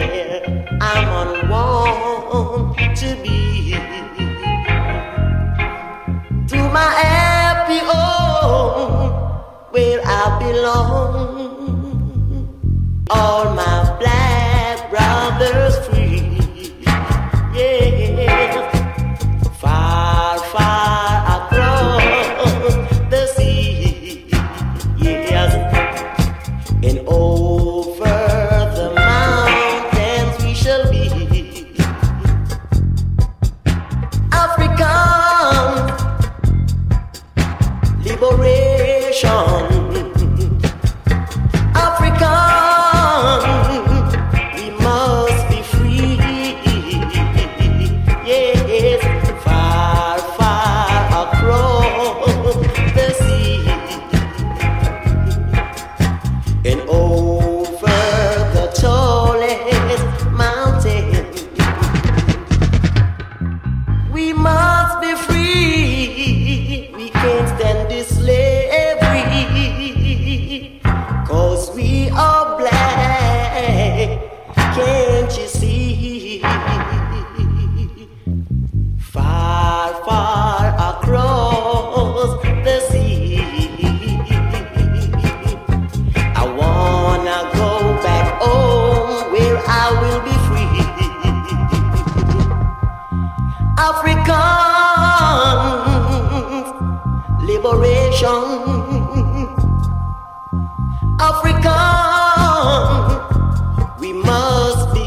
where I'm unwanted to be. To my happy home where I belong. All my black brothers free. Yeah. Far, far across the sea. Yes. And over the mountains we shall be. African liberation. African, we must be free. Yes, far, far across the sea. And over the tallest mountain, we must be free. We can't stand this slavery, 'cause we are black. Can't you see? Far, far across the sea. I wanna go back home where I will be free. African liberation.